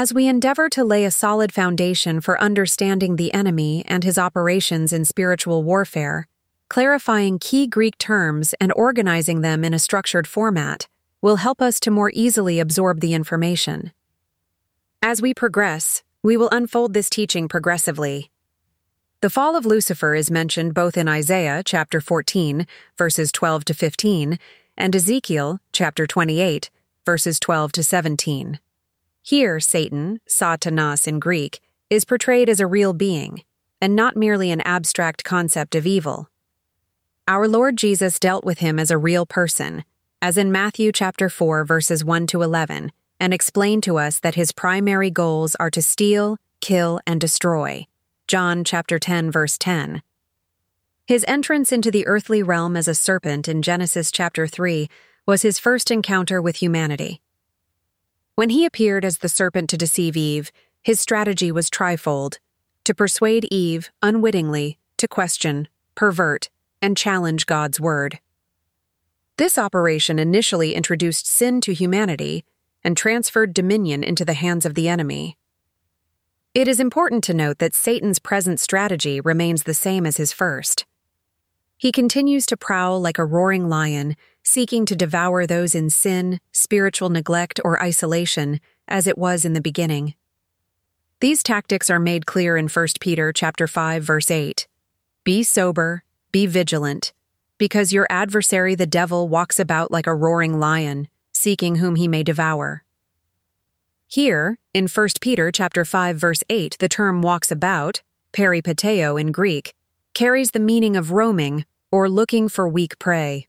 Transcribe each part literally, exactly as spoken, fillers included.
As we endeavor to lay a solid foundation for understanding the enemy and his operations in spiritual warfare, clarifying key Greek terms and organizing them in a structured format will help us to more easily absorb the information. As we progress, we will unfold this teaching progressively. The fall of Lucifer is mentioned both in Isaiah chapter fourteen, verses twelve to fifteen, and Ezekiel chapter twenty-eight, verses twelve to seventeen. Here, Satan, Satanas in Greek, is portrayed as a real being, and not merely an abstract concept of evil. Our Lord Jesus dealt with him as a real person, as in Matthew chapter four, verses one to eleven, and explained to us that his primary goals are to steal, kill, and destroy. John chapter ten, verse ten. His entrance into the earthly realm as a serpent in Genesis chapter three was his first encounter with humanity. When he appeared as the serpent to deceive Eve, his strategy was trifold: to persuade Eve, unwittingly, to question, pervert, and challenge God's word. This operation initially introduced sin to humanity and transferred dominion into the hands of the enemy. It is important to note that Satan's present strategy remains the same as his first. He continues to prowl like a roaring lion, seeking to devour those in sin, spiritual neglect, or isolation, as it was in the beginning. These tactics are made clear in First Peter chapter five, verse eight. Be sober, be vigilant, because your adversary the devil walks about like a roaring lion, seeking whom he may devour. Here, in First Peter chapter five, verse eight, the term walks about, peripateo in Greek, carries the meaning of roaming or looking for weak prey.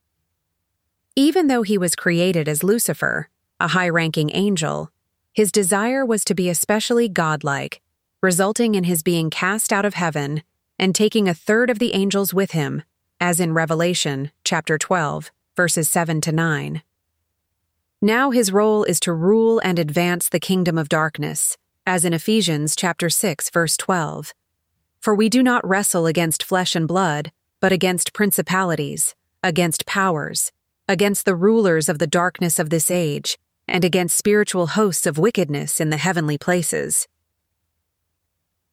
Even though he was created as Lucifer, a high-ranking angel, his desire was to be especially godlike, resulting in his being cast out of heaven and taking a third of the angels with him, as in Revelation chapter twelve, verses seven to nine. Now his role is to rule and advance the kingdom of darkness, as in Ephesians chapter six, verse twelve. For we do not wrestle against flesh and blood, but against principalities, against powers, against the rulers of the darkness of this age, and against spiritual hosts of wickedness in the heavenly places.